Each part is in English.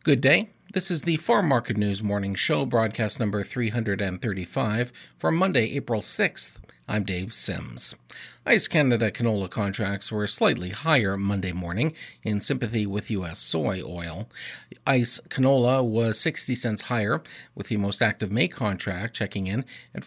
Good day. This is the Farm Market News Morning Show, broadcast number 335 for Monday, April 6th. I'm Dave Sims. ICE Canada canola contracts were slightly higher Monday morning in sympathy with U.S. soy oil. ICE canola was 60 cents higher, with the most active May contract checking in at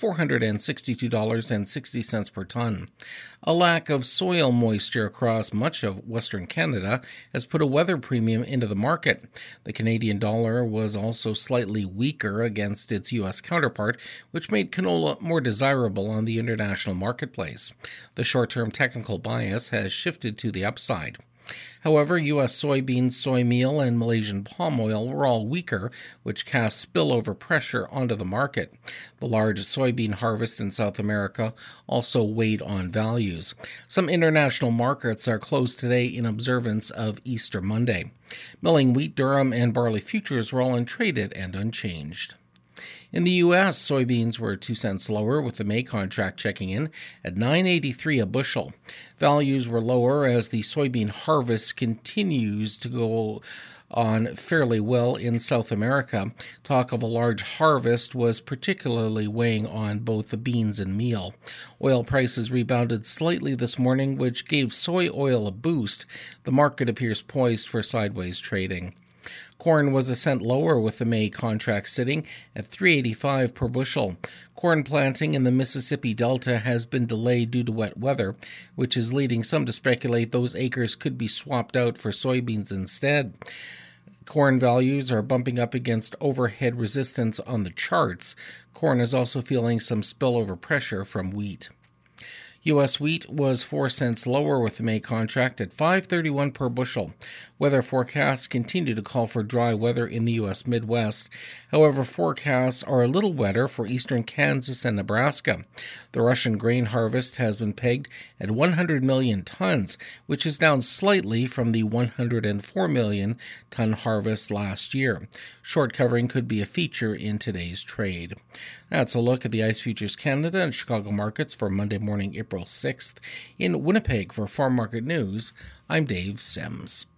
$462.60 per ton. A lack of soil moisture across much of Western Canada has put a weather premium into the market. The Canadian dollar was also slightly weaker against its U.S. counterpart, which made canola more desirable on the international marketplace. The short-term technical bias has shifted to the upside. However, U.S. soybeans, soy meal, and Malaysian palm oil were all weaker, which cast spillover pressure onto the market. The large soybean harvest in South America also weighed on values. Some international markets are closed today in observance of Easter Monday. Milling wheat, durum, and barley futures were all untraded and unchanged. In the U.S., soybeans were 2 cents lower, with the May contract checking in at $9.83 a bushel. Values were lower as the soybean harvest continues to go on fairly well in South America. Talk of a large harvest was particularly weighing on both the beans and meal. Oil prices rebounded slightly this morning, which gave soy oil a boost. The market appears poised for sideways trading. Corn was a cent lower, with the May contract sitting at $3.85 per bushel. Corn planting in the Mississippi Delta has been delayed due to wet weather, which is leading some to speculate those acres could be swapped out for soybeans instead. Corn values are bumping up against overhead resistance on the charts. Corn is also feeling some spillover pressure from wheat. U.S. wheat was 4 cents lower, with the May contract at $5.31 per bushel. Weather forecasts continue to call for dry weather in the U.S. Midwest. However, forecasts are a little wetter for eastern Kansas and Nebraska. The Russian grain harvest has been pegged at 100 million tons, which is down slightly from the 104 million ton harvest last year. Short covering could be a feature in today's trade. That's a look at the ICE Futures Canada and Chicago markets for Monday morning, April 6th. In Winnipeg for Farm Market News, I'm Dave Sims.